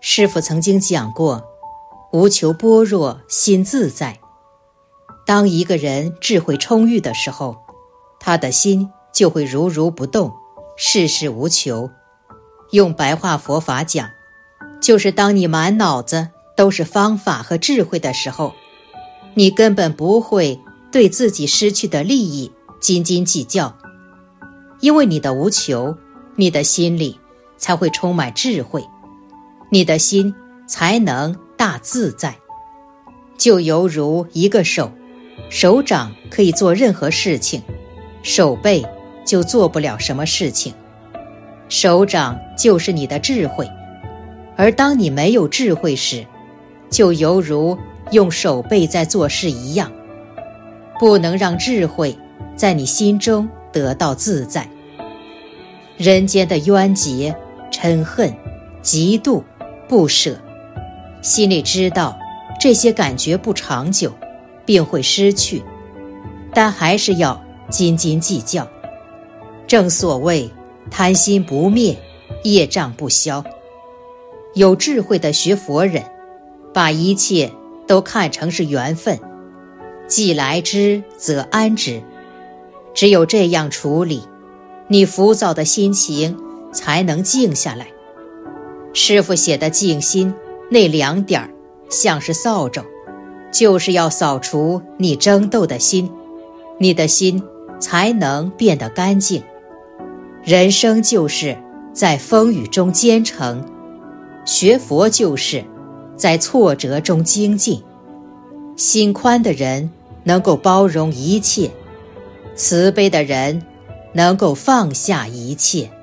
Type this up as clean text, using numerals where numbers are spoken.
师父曾经讲过，无求般若心自在。当一个人智慧充裕的时候，他的心就会如如不动，事事无求。用白话佛法讲，就是当你满脑子都是方法和智慧的时候，你根本不会对自己失去的利益斤斤计较，因为你的无求，你的心里才会充满智慧，你的心才能大自在。就犹如一个手掌可以做任何事情，手背就做不了什么事情。手掌就是你的智慧，而当你没有智慧时，就犹如用手背在做事一样，不能让智慧在你心中得到自在。人间的冤结、嗔恨、嫉妒、不舍，心里知道这些感觉不长久，并会失去，但还是要斤斤计较。正所谓贪心不灭，业障不消。有智慧的学佛人，把一切都看成是缘分，既来之则安之。只有这样处理，你浮躁的心情才能静下来。师父写的静心那2点像是扫帚，就是要扫除你争斗的心，你的心才能变得干净。人生就是在风雨中兼程，学佛就是在挫折中精进。心宽的人能够包容一切，慈悲的人能够放下一切。